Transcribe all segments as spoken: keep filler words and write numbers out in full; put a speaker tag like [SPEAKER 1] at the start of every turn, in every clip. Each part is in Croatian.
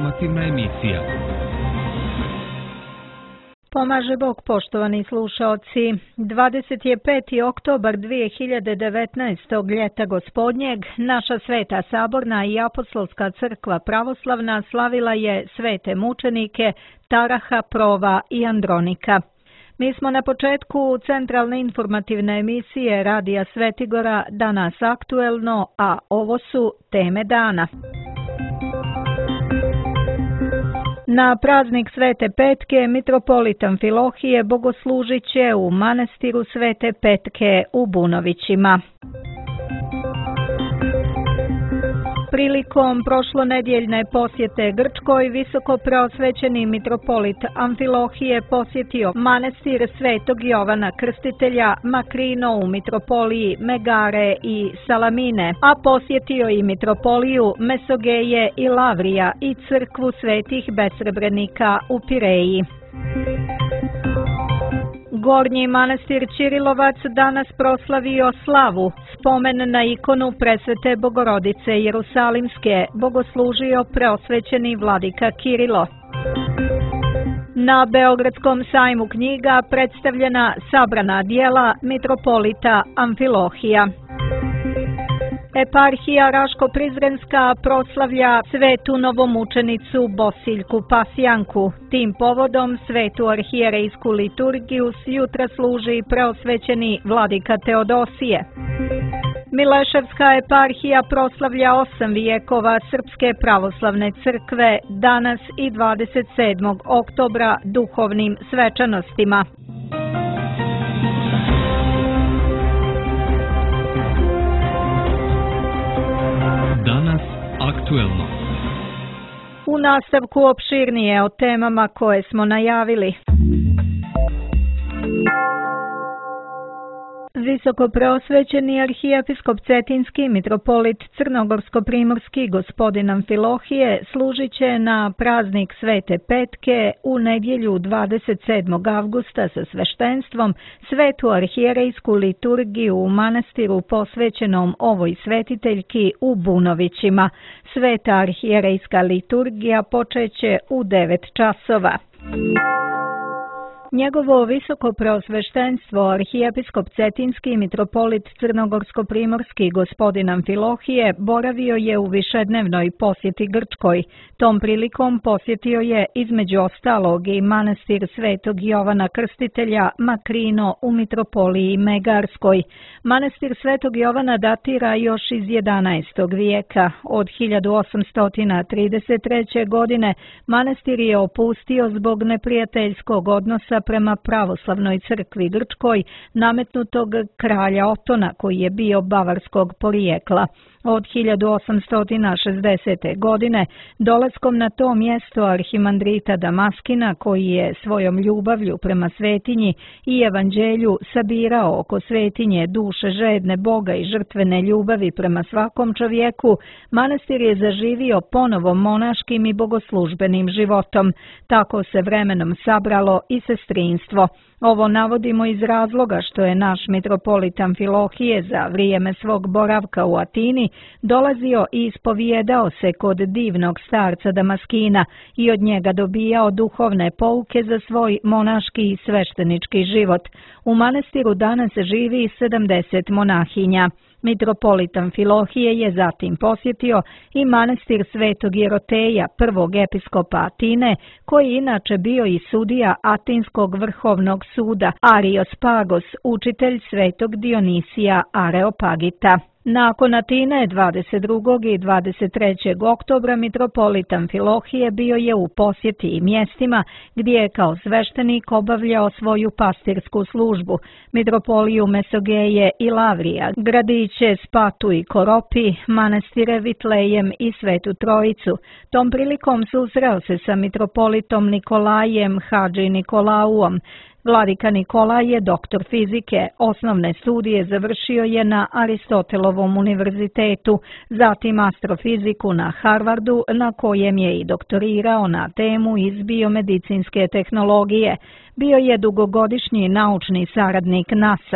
[SPEAKER 1] informativna emisija.
[SPEAKER 2] Pomaže Bog, poštovani slušaoci. dvadeset peti oktobar dvije hiljade devetnaestog ljeta gospodnjeg, naša Sveta Saborna i Apostolska crkva pravoslavna slavila je svete mučenike Taraha, Prova i Andronika. Mi smo na početku centralne informativne emisije Radija Svetigora, danas aktuelno, a ovo su teme dana. Na praznik Svete Petke mitropolit Amfilohije bogoslužit će u manastiru Svete Petke u Bunovićima. Prilikom prošlonedjeljne posjete Grčkoj, visoko preosvećeni mitropolit Amfilohije posjetio manastir Svetog Jovana Krstitelja, Makrino u mitropoliji Megare i Salamine, a posjetio i mitropoliju Mesogeje i Lavrija i crkvu svetih besrebrenika u Pireji. Gornji manastir Ćirilovac danas proslavio slavu. Spomen na ikonu Presvete Bogorodice Jerusalimske bogoslužio preosvećeni vladika Kirilo. Na Beogradskom sajmu knjiga predstavljena sabrana djela mitropolita Amfilohija. Eparhija Raško-Prizrenska proslavlja svetu novomučenicu Bosiljku Pasjanku. Tim povodom svetu arhijerejsku liturgiju jutra služi preosvećeni vladika Teodosije. Mileševska eparhija proslavlja osam vijekova Srpske pravoslavne crkve danas i dvadeset sedmog oktobra duhovnim svečanostima.
[SPEAKER 1] Danas aktuelno.
[SPEAKER 2] U nastavku opširnije o temama koje smo najavili. Visoko preosvećeni arhijepiskop Cetinski mitropolit Crnogorsko-primorski gospodin Amfilohije služit će na praznik Svete Petke u nedjelju dvadeset sedmog avgusta sa sveštenstvom svetu arhijerejsku liturgiju u manastiru posvećenom ovoj svetiteljki u Bunovićima. Sveta arhijerejska liturgija počeće u devet časova. Njegovo visoko preosveštenstvo arhijepiskop Cetinski mitropolit Crnogorsko-primorski gospodin Amfilohije boravio je u višednevnoj posjeti Grčkoj. Tom prilikom posjetio je između ostalog i manastir Svetog Jovana Krstitelja Makrino u mitropoliji Megarskoj. Manastir Svetog Jovana datira još iz jedanaestog vijeka. Od hiljadu osamsto trideset treće. godine manastir je opustio zbog neprijateljskog odnosa prema pravoslavnoj crkvi Grčkoj, nametnutog kralja Otona koji je bio bavarskog porijekla. Od hiljadu osamsto šezdesete. godine dolaskom na to mjesto arhimandrita Damaskina, koji je svojom ljubavlju prema svetinji i evanđelju sabirao oko svetinje duše žedne Boga i žrtvene ljubavi prema svakom čovjeku, manastir je zaživio ponovo monaškim i bogoslužbenim životom. Tako se vremenom sabralo i sestrinstvo. Ovo navodimo iz razloga što je naš mitropolit Amfilohije za vrijeme svog boravka u Atini dolazio i ispovijedao se kod divnog starca Damaskina i od njega dobijao duhovne pouke za svoj monaški i sveštenički život. U manastiru danas živi sedamdeset monahinja. Mitropolit Amfilohije je zatim posjetio i manastir Svetog Jeroteja, prvog episkopa Atine, koji inače bio i sudija Atinskog vrhovnog suda, Ariospagos, učitelj Svetog Dionisija Areopagita. Nakon Atine dvadeset drugog i dvadeset trećeg oktobra mitropolit Amfilohije bio je u posjeti i mjestima gdje je kao sveštenik obavljao svoju pastirsku službu, mitropoliju Mesogeje i Lavrija, gradiće Spatu i Koropi, manastire Vitlejem i Svetu Trojicu. Tom prilikom susreo se sa mitropolitom Nikolajem Hadži Nikolauom. Vladika Nikolaj je doktor fizike, osnovne studije završio je na Aristotelovom univerzitetu, zatim astrofiziku na Harvardu, na kojem je i doktorirao na temu iz biomedicinske tehnologije. Bio je dugogodišnji naučni saradnik NASA.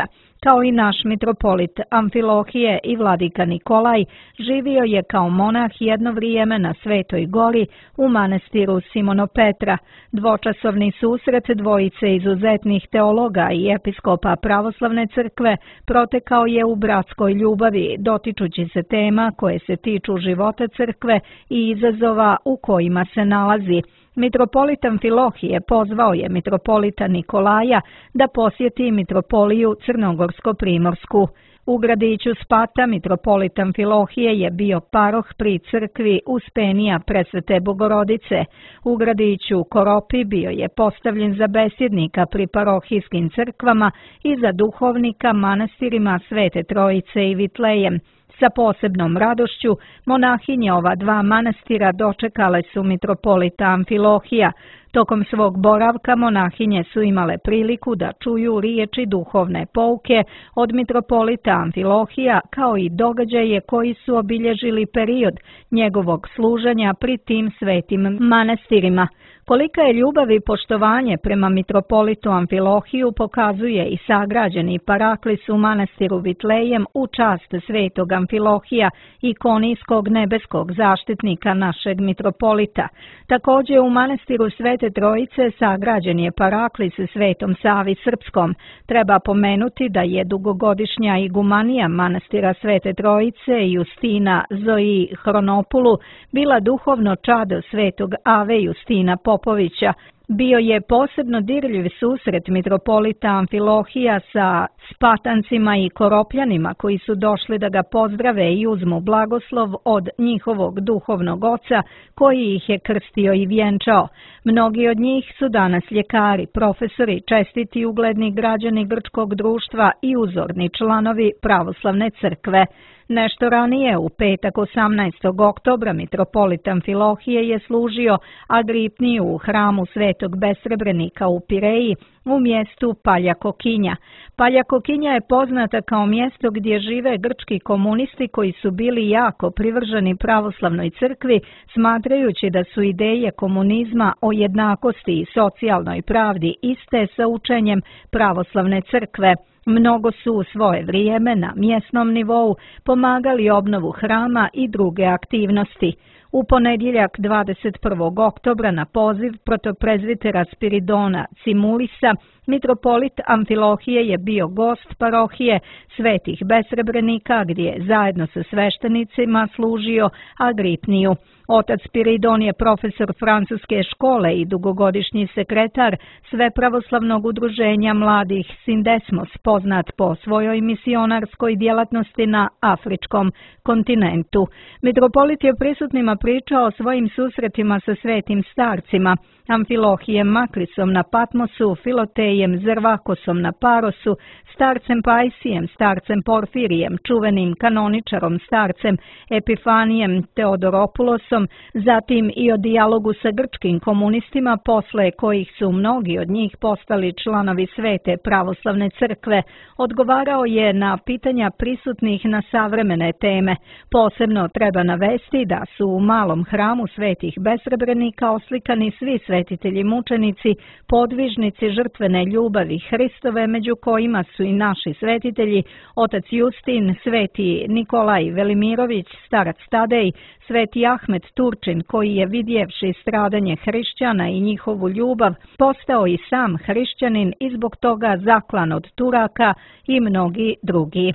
[SPEAKER 2] Kao i naš mitropolit Amfilohije i vladika Nikolaj, živio je kao monah jedno vrijeme na Svetoj gori u manastiru Simonopetra. Dvočasovni susret dvojice izuzetnih teologa i episkopa pravoslavne crkve protekao je u bratskoj ljubavi, dotičući se tema koje se tiču života crkve i izazova u kojima se nalazi. Mitropolit Amfilohije pozvao je mitropolita Nikolaja da posjeti mitropoliju Crnogorsko-primorsku. U gradiću Spata mitropolit Amfilohije je bio paroh pri crkvi Uspenija Presvete Bogorodice. U gradiću Koropi bio je postavljen za besjednika pri parohijskim crkvama i za duhovnika manastirima Svete Trojice i Vitlejem. Sa posebnom radošću monahinje ova dva manastira dočekale su mitropolita Amfilohija. Tokom svog boravka monahinje su imale priliku da čuju riječi duhovne pouke od mitropolita Amfilohija, kao i događaje koji su obilježili period njegovog služenja pri tim svetim manastirima. Kolika je ljubav i poštovanje prema mitropolitu Amfilohiju pokazuje i sagrađeni paraklis u manastiru Vitlejem u čast svetog Amfilohija, ikonijskog nebeskog zaštitnika našeg mitropolita. Također u manastiru Svete Trojice sagrađen je paraklis Svetom Savi Srpskom. Treba pomenuti da je dugogodišnja igumanija manastira Svete Trojice Justina Zoji Hronopulu bila duhovno čado svetog Ave Justina Popovića. Bio je posebno dirljiv susret mitropolita Amfilohija sa Spatancima i Koropljanima koji su došli da ga pozdrave i uzmu blagoslov od njihovog duhovnog oca koji ih je krstio i vjenčao. Mnogi od njih su danas ljekari, profesori, čestiti i ugledni građani grčkog društva i uzorni članovi pravoslavne crkve. Nešto ranije, u petak osamnaestog oktobra, mitropolit Amfilohije je služio Agripniju u hramu Svetog Besrebrenika u Pireji u mjestu Paljakokinja. Paljakokinja je poznata kao mjesto gdje žive grčki komunisti koji su bili jako privrženi pravoslavnoj crkvi, smatrajući da su ideje komunizma o jednakosti i socijalnoj pravdi iste sa učenjem pravoslavne crkve. Mnogo su u svoje vrijeme na mjesnom nivou pomagali obnovu hrama i druge aktivnosti. U ponedjeljak dvadeset prvog oktobra na poziv protoprezvitera Spiridona Cimulisa, mitropolit Amfilohije je bio gost parohije Svetih Besrebrenika gdje je zajedno sa sveštenicima služio Agripniju. Otac Spiridon je profesor francuske škole i dugogodišnji sekretar Svepravoslavnog udruženja mladih Sindesmos, poznat po svojoj misionarskoj djelatnosti na afričkom kontinentu. Mitropolit je prisutnima pričao o svojim susretima sa svetim starcima, Amfilohijem Makrisom na Patmosu, Filotejem Zervakosom na Parosu, starcem Pajsijem, starcem Porfirijem, čuvenim kanoničarom starcem Epifanijem Teodoropulosom, zatim i o dijalogu sa grčkim komunistima, posle kojih su mnogi od njih postali članovi Svete pravoslavne crkve. Odgovarao je na pitanja prisutnih na savremene teme. Posebno treba navesti da su u malom hramu Svetih Besrebrenika oslikani svi svetitelji mučenici, podvižnici žrtvene ljubavi Hristove, među kojima su i naši svetitelji, otac Justin, sveti Nikolaj Velimirović, starac Tadej, sveti Ahmet Turčin, koji je vidjevši stradanje hrišćana i njihovu ljubav, postao i sam hrišćanin i zbog toga zaklan od Turaka i mnogi drugi.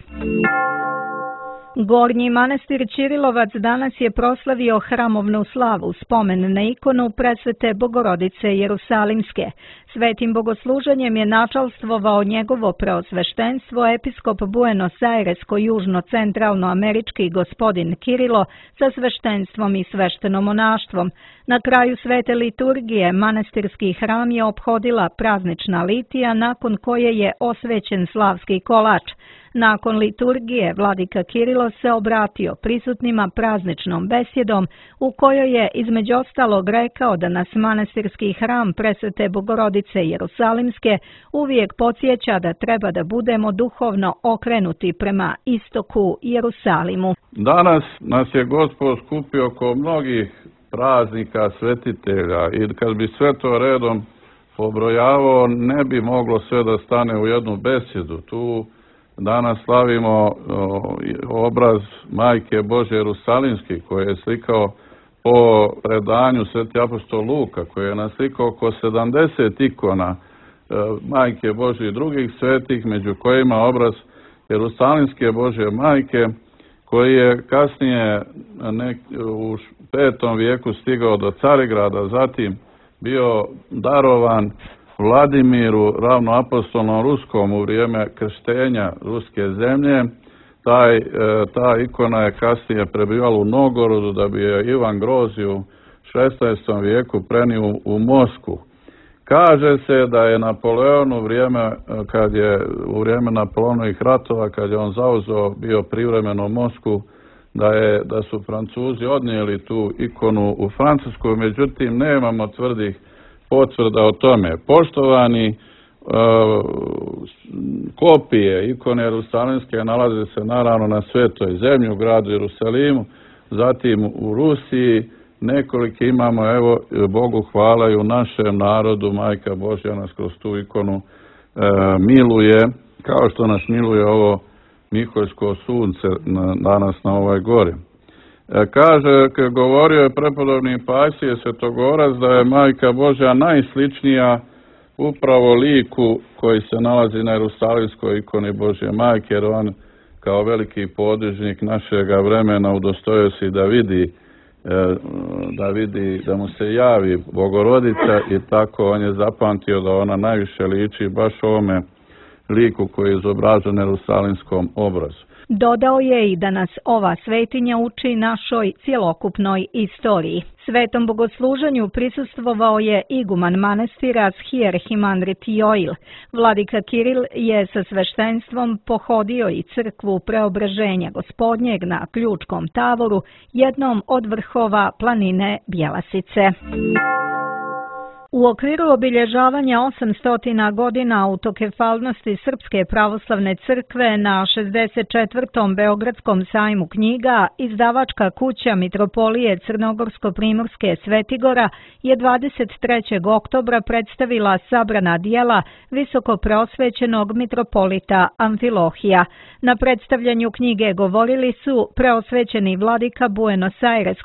[SPEAKER 2] Gornji manastir Ćirilovac danas je proslavio hramovnu slavu, spomen na ikonu Presvete Bogorodice Jerusalimske. Svetim bogosluženjem je načalstvovao njegovo preosveštenstvo episkop Buenos Aires-južno-centralno-američki gospodin Kirilo sa sveštenstvom i sveštenomonaštvom. Na kraju svete liturgije manastirski hram je ophodila praznična litija, nakon koje je osvećen slavski kolač. Nakon liturgije vladika Kirilo se obratio prisutnima prazničnom besjedom u kojoj je između ostalog rekao da nas manastirski hram Presvete Bogorodice Jerusalimske uvijek podsjeća da treba da budemo duhovno okrenuti prema istoku Jerusalimu.
[SPEAKER 3] Danas nas je Gospod skupio oko mnogih praznika, svetitelja i kad bi sve to redom pobrojavao ne bi moglo sve da stane u jednu besjedu. Tu danas slavimo obraz Majke Božje Jerusalimski, koji je slikao po predanju Sveti apostol Luka, koji je naslikao oko sedamdeset ikona Majke Božje i drugih svetih, među kojima obraz Jerusalimske Božje Majke, koji je kasnije u petom vijeku stigao do Carigrada, zatim bio darovan Vladimiru, ravnoapostolnom Ruskom, u vrijeme krštenja ruske zemlje. Taj, ta ikona je kasnije prebivala u Novgorodu, da bi je Ivan Grozi u šesnaestom vijeku prenio u Moskvu. Kaže se da je Napoleon u vrijeme, kad je u vrijeme Napoleonovih ratova, kad je on zauzeo bio privremeno Moskvu, da, je, da su Francuzi odnijeli tu ikonu u Francusku, međutim nemamo tvrdih potvrda o tome. Poštovani, e, kopije ikone Jerusalimske nalaze se naravno na Svetoj zemlji u gradu Jerusalimu, zatim u Rusiji, nekolike imamo, evo, Bogu hvala, i u našem narodu Majka Božja nas kroz tu ikonu e, miluje, kao što nas miluje ovo Miholjsko sunce na, danas na ovoj gori. E, kaže, govorio je prepodobni Pasije Svetogorac da je Majka Božja najsličnija upravo liku koji se nalazi na Jerusalimskoj ikoni Božje Majke, jer on kao veliki podvižnik našega vremena udostojio se da vidi da vidi, da mu se javi Bogorodica, i tako on je zapamtio da ona najviše liči baš ovome liku koji je izobražen na Jerusalimskom obrazu.
[SPEAKER 2] Dodao je i da nas ova svetinja uči našoj cjelokupnoj istoriji. Svetom bogosluženju prisustvovao je iguman manastira Schierhimandrit Joil. Vladika Kiril je sa sveštenstvom pohodio i crkvu Preobraženja Gospodnjeg na Ključkom tavoru, jednom od vrhova planine Bjelasice. U okviru obilježavanja osamstotina godina autokefalnosti Srpske pravoslavne crkve na šezdeset četvrtom Beogradskom sajmu knjiga, izdavačka kuća Mitropolije Crnogorsko-Primorske Svetigora je dvadeset trećeg oktobra predstavila sabrana dijela visokopreosvećenog mitropolita Amfilohija. Na predstavljanju knjige govorili su preosvećeni vladika Buenos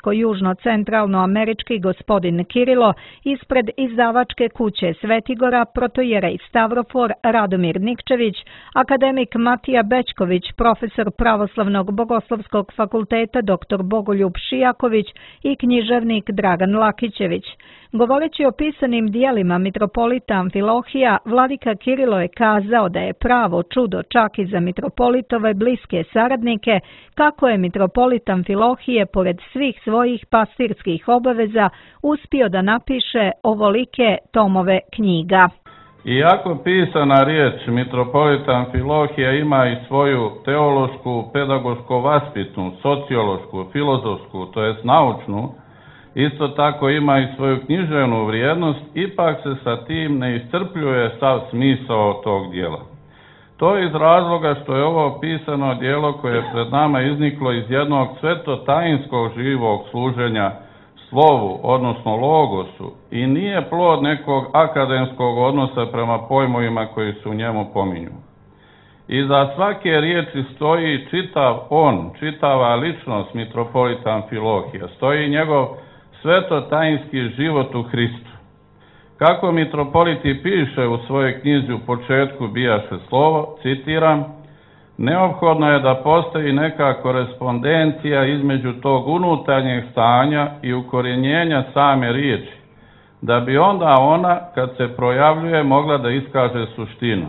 [SPEAKER 2] Airesko-južno-centralnoamerički gospodin Kirilo ispred izdavačke kuće Svetigora, protojerej Stavrofor Radomir Nikčević, akademik Matija Bećković, profesor Pravoslavnog bogoslovskog fakulteta dr. Bogoljub Šijaković i književnik Dragan Lakićević. Govoreći o pisanim dijelima mitropolita Amfilohija, vladika Kirilo je kazao da je pravo čudo čak i za mitropolitove bliske saradnike kako je mitropolit Amfilohije pored svih svojih pastirskih obaveza uspio da napiše ovolike tomove knjiga.
[SPEAKER 3] Iako pisana riječ mitropolita Amfilohija ima i svoju teološku, pedagoško-vaspitnu, sociološku, filozofsku, to jest naučnu, isto tako ima i svoju književnu vrijednost, ipak se sa tim ne iscrpljuje sav smisao tog dijela. To je iz razloga što je ovo pisano dijelo koje je pred nama izniklo iz jednog svetotajinskog živog služenja slovu, odnosno logosu, i nije plod nekog akademskog odnosa prema pojmovima koji se u njemu pominju. Iza svake riječi stoji čitav on, čitava ličnost mitropolita Amfilohija, stoji njegov svetotajinski život u Hristu. Kako mitropolit i piše u svojoj knjizi U početku bijaše slovo, citiram, neophodno je da postoji neka korespondencija između tog unutarnjeg stanja i ukorjenjenja same riječi, da bi onda ona, kad se projavljuje, mogla da iskaže suštinu.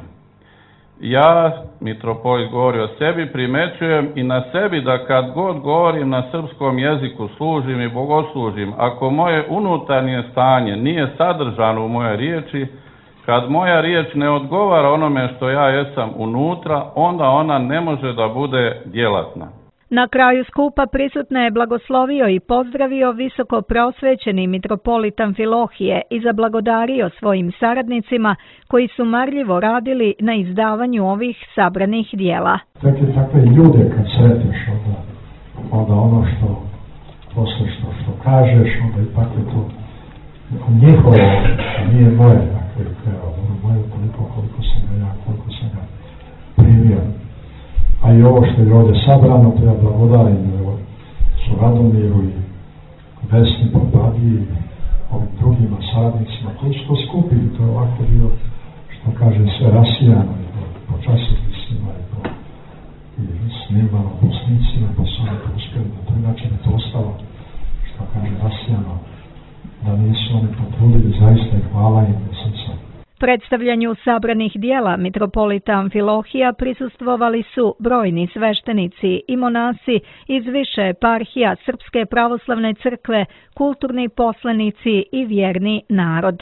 [SPEAKER 3] Ja, mitropolit govori o sebi, primećujem i na sebi da kad god govorim na srpskom jeziku, služim i bogoslužim, ako moje unutarnje stanje nije sadržano u moje riječi, kad moja riječ ne odgovara onome što ja jesam unutra, onda ona ne može da bude djelatna.
[SPEAKER 2] Na kraju skupa prisutne je blagoslovio i pozdravio visoko preosvećeni mitropolit Amfilohije i zablagodario svojim saradnicima koji su marljivo radili na izdavanju ovih sabranih dijela.
[SPEAKER 4] Dakle, takve ljude kad sretneš, onda, onda ono što posle što, što kažeš, onda ipak je to njihovo, nije moje, dakle, ono moje koliko, koliko sam ga ja, koliko sam ga primio. a i ovo što je ovdje sabrano, to ja blagodarim su Radomiru i Vesni Popadi i ovim drugima sadnicima koji su to skupili, to je ovako bio, što kaže, sve rasijano i po časopisima i po i snimano po snicima, pa su oni to uspjeli da to inače bi to ostalo, što kaže, rasijano, da nisu oni potrudili, zaista i hvala im od srca.
[SPEAKER 2] Predstavljanju sabranih dijela mitropolita Amfilohija prisustvovali su brojni sveštenici i monasi iz više eparhija Srpske pravoslavne crkve, kulturni poslanici i vjerni narod.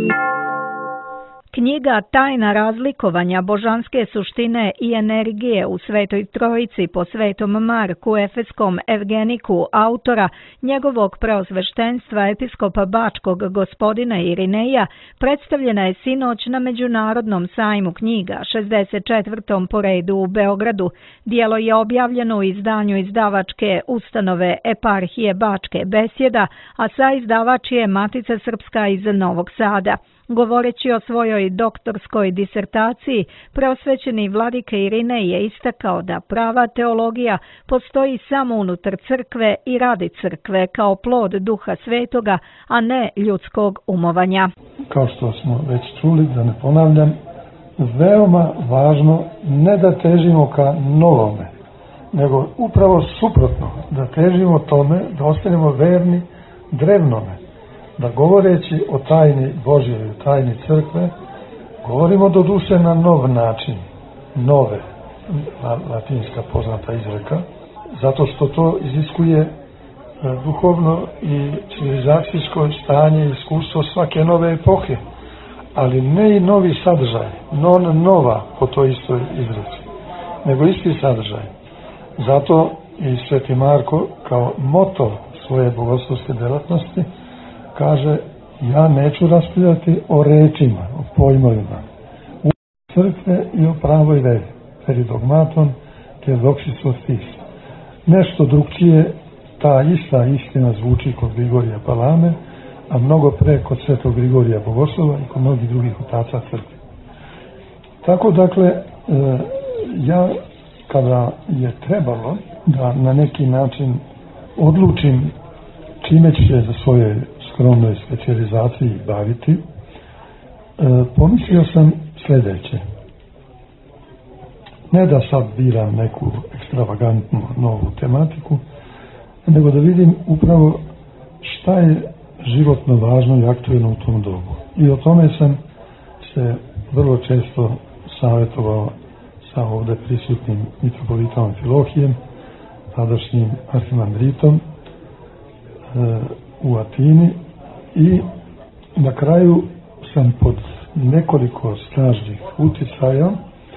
[SPEAKER 2] Knjiga Tajna razlikovanja božanske suštine i energije u Svetoj Trojici po Svetom Marku Efeskom Evgeniku, autora njegovog preosveštenstva episkopa Bačkog gospodina Irineja, predstavljena je sinoć na Međunarodnom sajmu knjiga šezdeset četvrtom po redu u Beogradu. Dijelo je objavljeno u izdanju izdavačke ustanove eparhije Bačke Besjeda, a saizdavač je Matica Srpska iz Novog Sada. Govoreći o svojoj doktorskoj disertaciji, preosvećeni vladika Irinej je istakao da prava teologija postoji samo unutar crkve i radi crkve kao plod Duha Svetoga, a ne ljudskog umovanja.
[SPEAKER 5] Kao što smo već čuli, da ne ponavljam, veoma važno ne da težimo ka novome, nego upravo suprotno, da težimo tome, da ostanemo verni drevnome. Da govoreći o tajni Božjoj, o tajni crkve, govorimo do duše na nov način, nove, latinska poznata izreka, zato što to iziskuje duhovno i civilizacijsko stanje i iskustvo svake nove epohe, ali ne i novi sadržaj, non nova po toj istoj izreci, nego isti sadržaj. Zato i Sveti Marko kao moto svoje bogoslovske delatnosti kaže, ja neću raspravljati o rečima, o pojmovima, u crkve i o pravoj veri, peridogmaton, teodoksis ostis. Nešto drugčije, ta ista istina zvuči kod Grigorija Palame, a mnogo pre kod Svetog Grigorija Bogoslova i kod mnogih drugih otaca crkve. Tako, dakle, ja kada je trebalo da na neki način odlučim čime ću se za svoje skromnoj specijalizaciji baviti, e, pomislio sam sljedeće. Ne da sad biram neku ekstravagantnu novu tematiku, nego da vidim upravo šta je životno važno i aktuelno u tom dobu. I o tome sam se vrlo često savjetovao sa ovdje prisutnim mitropolitom Amfilohijem, tadašnjim arhimandritom e, u Atini, i na kraju sam pod nekoliko snažnih uticaja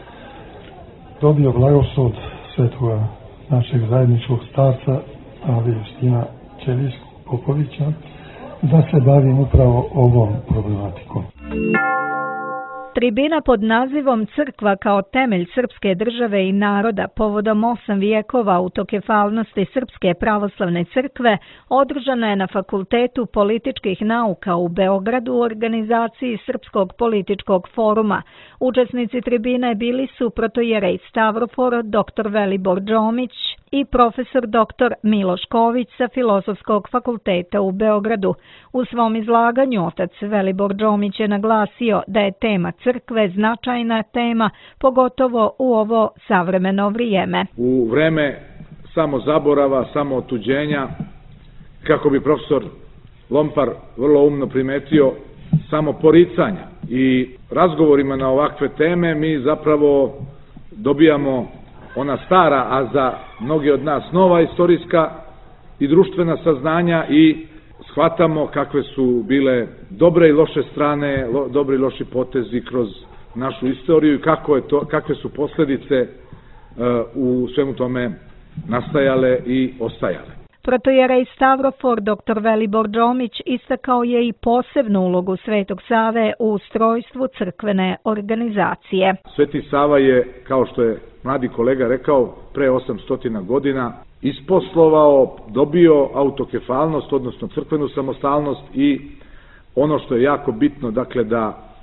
[SPEAKER 5] dobio blagoslov od svetoga našeg zajedničkog starca Ali Justina Ćelijskog Popovića da se bavim upravo ovom problematikom.
[SPEAKER 2] Tribina pod nazivom Crkva kao temelj srpske države i naroda povodom osam vijekova autokefalnosti Srpske pravoslavne crkve održana je na Fakultetu političkih nauka u Beogradu u organizaciji Srpskog političkog foruma. Učesnici tribine bili su protojerej Stavrofor, doktor Velibor Đomić i profesor doktor Miloš Ković sa Filozofskog fakulteta u Beogradu. U svom izlaganju otac Velibor Đomić je naglasio da je tema crkve značajna tema, pogotovo u ovo savremeno vrijeme.
[SPEAKER 6] U vreme samo zaborava, samo otuđenja, kako bi profesor Lompar vrlo umno primetio, samo poricanja. I razgovorima na ovakve teme mi zapravo dobijamo ona stara, a za mnogi od nas nova istorijska i društvena saznanja i shvatamo kakve su bile dobre i loše strane, lo, dobri i loši potezi kroz našu istoriju i kako je to, kakve su posljedice uh, u svemu tome nastajale i ostajale.
[SPEAKER 2] Protojerej Stavrofor doktor Velibor Đomić istakao je i posebnu ulogu Svetog Save u ustrojstvu crkvene organizacije.
[SPEAKER 6] Sveti Sava je, kao što je mladi kolega rekao, pre osamsto godina isposlovao, dobio autokefalnost, odnosno crkvenu samostalnost i ono što je jako bitno, dakle da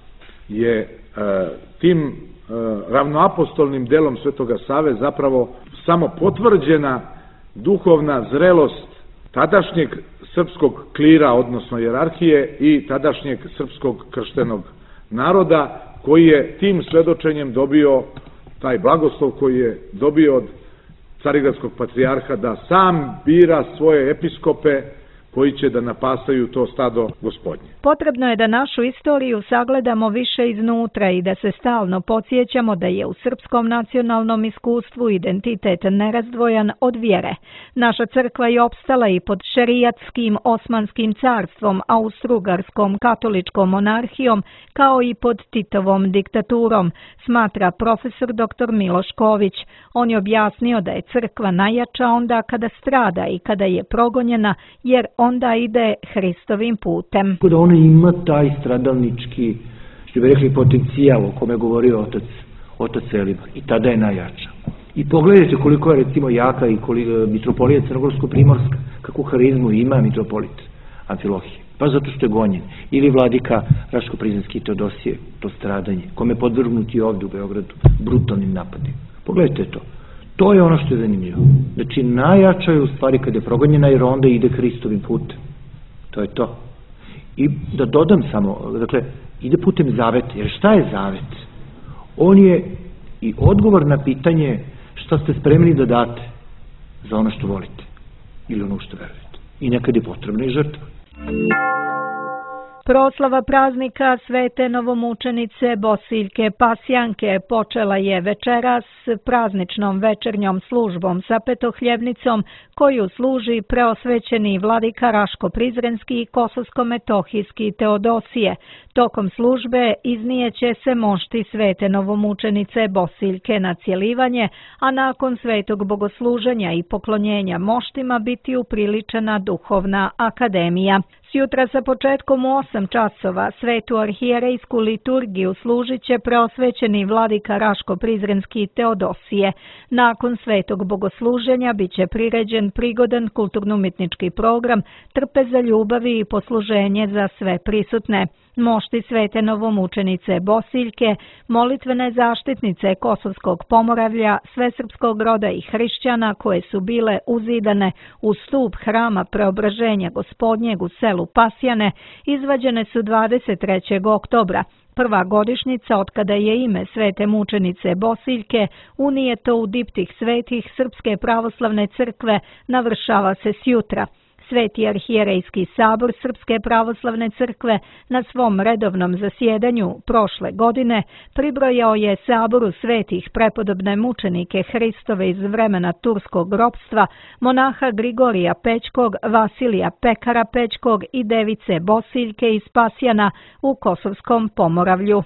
[SPEAKER 6] je tim ravnoapostolnim delom Svetoga Save zapravo samo potvrđena duhovna zrelost tadašnjeg srpskog klira, odnosno hijerarhije, i tadašnjeg srpskog krštenog naroda, koji je tim svedočenjem dobio taj blagoslov koji je dobio od carigradskog patrijarha da sam bira svoje episkope koji će da napasaju to stado Gospodnje.
[SPEAKER 2] Potrebno je da našu istoriju sagledamo više iznutra i da se stalno podsjećamo da je u srpskom nacionalnom iskustvu identitet nerazdvojan od vjere. Naša crkva je opstala i pod šerijatskim Osmanskim carstvom, Austrougarskom katoličkom monarhijom, kao i pod Titovom diktaturom, smatra profesor doktor Miloš Ković. On je objasnio da je crkva najjača onda kada strada i kada je progonjena, jer onda ide Hristovim putem.
[SPEAKER 7] Da ona ima taj stradalnički, što bi rekli, potencijal o kome je govorio otac, otac Velibor, i tada je najjača. I pogledajte koliko je recimo jaka i koliko mitropolija Crnogorsko-Primorska, kakvu harizmu ima mitropolit Amfilohije. Pa zato što je gonjen. Ili vladika Raško-Prizrenski Teodosije, to stradanje, kome je podvrgnuti ovdje u Beogradu brutalnim napadima. Pogledajte to. To je ono što je zanimljivo. Znači, najjača je u stvari kada je progonjena, jer onda ide Hristovim putem. To je to. I da dodam samo, dakle, ide putem zaveta. Jer šta je zavet? On je i odgovor na pitanje šta ste spremni da date za ono što volite ili ono što verujete. I nekad je potrebna i žrtva.
[SPEAKER 2] Proslava praznika Svete novomučenice Bosiljke Pasjanke počela je večeras prazničnom večernjom službom sa petohljevnicom koju služi preosvećeni vladika Raško-Prizrenski i Kosovsko-Metohijski Teodosije. Tokom službe iznijeće se mošti Svete novomučenice Bosiljke na cjelivanje, a nakon svetog bogosluženja i poklonjenja moštima biti upriličena duhovna akademija. Sjutra sa početkom u osam časova svetu arhijerejsku liturgiju služit će preosvećeni vladika Raško-Prizrenski Teodosije. Nakon svetog bogosluženja bit će priređen prigodan kulturno-umjetnički program Trpeza ljubavi i posluženje za sve prisutne. Mošti Svete novomučenice Bosiljke, molitvene zaštitnice Kosovskog Pomoravlja, svesrpskog roda i hrišćana koje su bile uzidane u stup hrama Preobraženja Gospodnjeg u selu Pasjane, izvađene su dvadeset trećeg oktobra. Prva godišnjica od kada je ime Svete mučenice Bosiljke unijeto u diptih svetih Srpske pravoslavne crkve navršava se sjutra. Sveti arhijerejski sabor Srpske pravoslavne crkve na svom redovnom zasjedanju prošle godine pribrojao je saboru svetih prepodobne mučenike Hristove iz vremena turskog ropstva, monaha Grigorija Pećkog, Vasilija Pekara Pećkog i device Bosiljke iz Pasjana u Kosovskom Pomoravlju.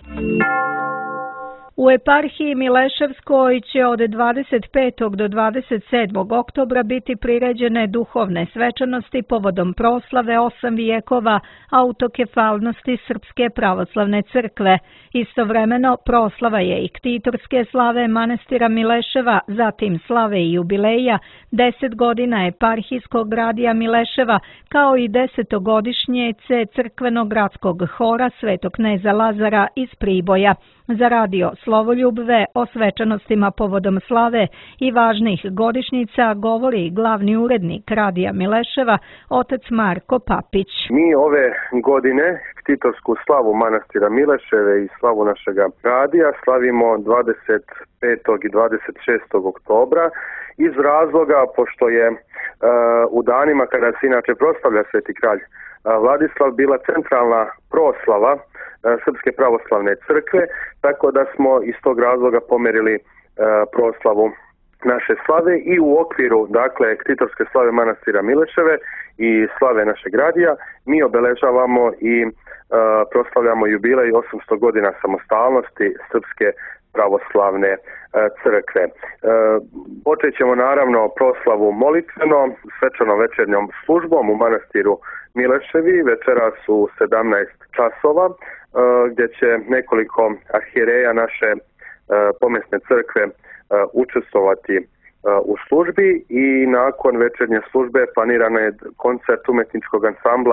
[SPEAKER 2] U eparhiji Mileševskoj će od dvadeset petog do dvadeset sedmog oktobra biti priređene duhovne svečanosti povodom proslave osam vijekova autokefalnosti Srpske pravoslavne crkve. Istovremeno proslava je i ktitorske slave manastira Mileševa, zatim slave i jubileja deset godina eparhijskog radija Mileševa, kao i desetogodišnjice crkvenog gradskog hora Svetog kneza Lazara iz Priboja. Za radio Slovoljubve o svečanostima povodom slave i važnih godišnjica govori glavni urednik radija Mileševa, otac Marko Papić.
[SPEAKER 8] Mi ove godine ktitorsku slavu manastira Mileševe i slavu našega radija slavimo dvadeset petog i dvadeset šestog oktobra iz razloga pošto je uh, u danima kada se inače proslavlja Sveti kralj uh, Vladislav bila centralna proslava Srpske pravoslavne crkve, tako da smo iz tog razloga pomerili e, proslavu naše slave i u okviru, dakle, ktitorske slave manastira Mileševe i slave našeg radija mi obeležavamo i e, proslavljamo jubilej osamsto godina samostalnosti Srpske pravoslavne e, crkve. E, počet ćemo naravno proslavu molitveno, svečano večernjom službom u manastiru Mileševi, večeras u sedamnaest časova, gdje će nekoliko arhijereja naše uh, pomjesne crkve uh, učestvovati uh, u službi i nakon večernje službe planiran je koncert umjetničkog ansambla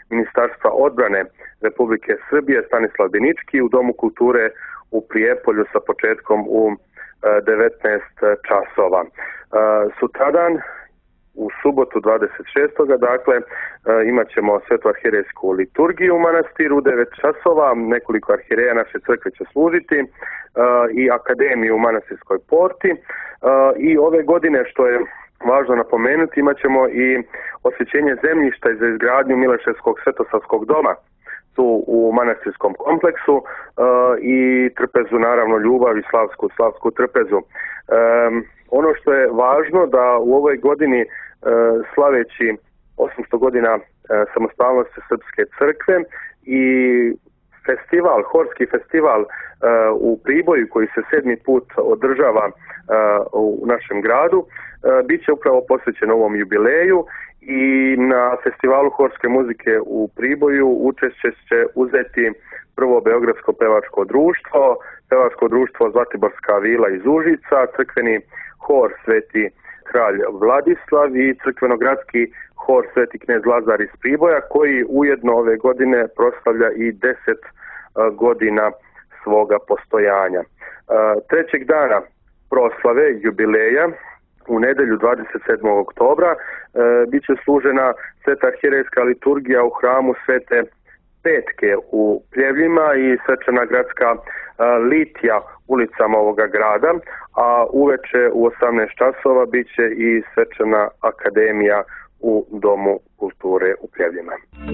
[SPEAKER 8] Ministarstva odbrane Republike Srbije Stanislav Binički u Domu kulture u Prijepolju sa početkom u devetnaest časova. Sutradan, u subotu dvadeset šestog dakle, imat ćemo svetu arhijerejsku liturgiju u manastiru u devet časova, nekoliko arhijereja naše crkve će služiti i akademiju u manastirskoj porti. I ove godine, što je važno napomenuti, imat ćemo i osvećenje zemljišta za izgradnju Mileševskog svetosavskog doma tu u manastirskom kompleksu i trpezu, naravno, ljubav i slavsku, slavsku trpezu. Ono što je važno da u ovoj godini, slaveći osamsto godina samostalnosti Srpske crkve i festival, horski festival u Priboju koji se sedmi put održava u našem gradu, bit će upravo posvećen ovom jubileju i na festivalu horske muzike u Priboju učešće će uzeti prvo Beogradsko pevačko društvo, pevačko društvo Zlatiborska vila iz Užica, crkveni hor Sveti kralj Vladislav i crkvenogradski hor Sveti knez Lazar iz Priboja, koji ujedno ove godine proslavlja i deset godina svoga postojanja. Trećeg dana proslave jubileja, u nedelju dvadeset sedmog oktobra, bit će služena sveta arhijerejska liturgija u hramu Svete Petke u Pljevljima i svečana gradska litija ulicama ovoga grada, a uveče u osamnaest časova bit će i svečana akademija u Domu kulture u Pljevljima.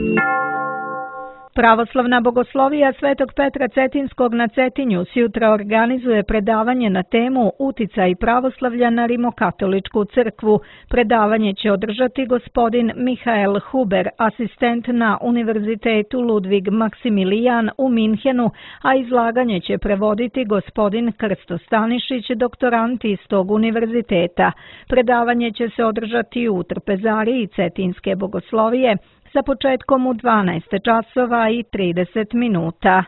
[SPEAKER 2] Pravoslavna bogoslovija Svetog Petra Cetinskog na Cetinju sjutra organizuje predavanje na temu Uticaj pravoslavlja na Rimokatoličku crkvu. Predavanje će održati gospodin Mihael Huber, asistent na Univerzitetu Ludvig Maksimilijan u Minhenu, a izlaganje će prevoditi gospodin Krsto Stanišić, doktorant istog univerziteta. Predavanje će se održati u trpezariji Cetinske bogoslovije sa početkom u dvanaest časova i trideset minuta.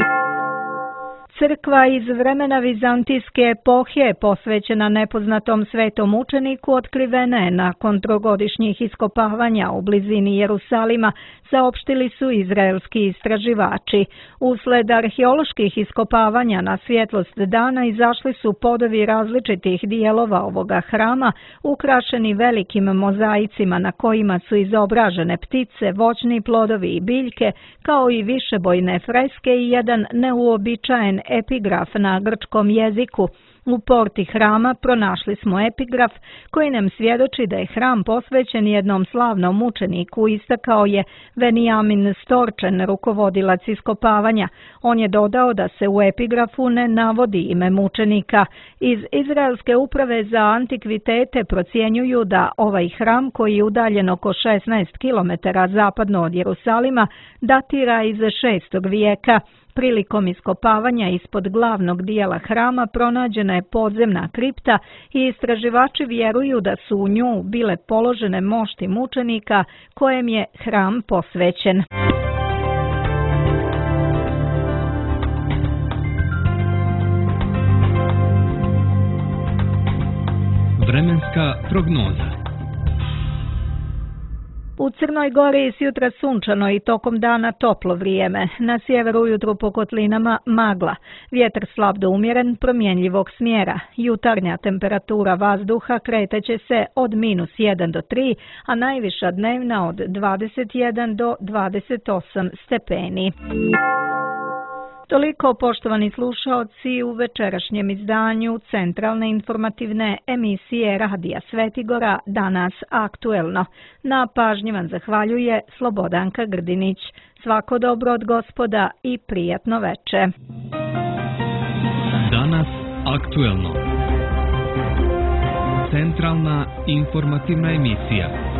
[SPEAKER 2] Crkva iz vremena vizantijske epohe, posvećena nepoznatom svetom učeniku, otkrivena je nakon trogodišnjih iskopavanja u blizini Jerusalima, saopštili su izraelski istraživači. Usled arheoloških iskopavanja na svjetlost dana izašli su podovi različitih dijelova ovoga hrama, ukrašeni velikim mozaicima na kojima su izobražene ptice, voćni plodovi i biljke, kao i višebojne freske i jedan neuobičajen epigraf na grčkom jeziku. U porti hrama pronašli smo epigraf koji nam svjedoči da je hram posvećen jednom slavnom mučeniku, istakao je Venijamin Storčen, rukovodilac iskopavanja. On je dodao da se u epigrafu ne navodi ime mučenika. Iz Izraelske uprave za antikvitete procjenjuju da ovaj hram, koji je udaljen oko šesnaest kilometara zapadno od Jerusalima, datira iz šestog vijeka. Prilikom iskopavanja ispod glavnog dijela hrama pronađena je podzemna kripta i istraživači vjeruju da su u nju bile položene mošti mučenika kojem je hram posvećen.
[SPEAKER 1] Vremenska prognoza.
[SPEAKER 2] U Crnoj Gori sjutra sunčano i tokom dana toplo vrijeme. Na sjeveru ujutro po kotlinama magla. Vjetar slab do umjeren, promjenjivog smjera. Jutarnja temperatura vazduha kreteće se od minus jedan do tri, a najviša dnevna od dvadeset jedan do dvadeset osam stepeni. Toliko, poštovani slušaoci, u večerašnjem izdanju centralne informativne emisije Radija Svetigora, Danas aktuelno. Na pažnji vam zahvaljuje Slobodanka Grdinić. Svako dobro od Gospoda i prijatno veče.
[SPEAKER 1] Danas aktuelno. Centralna informativna emisija.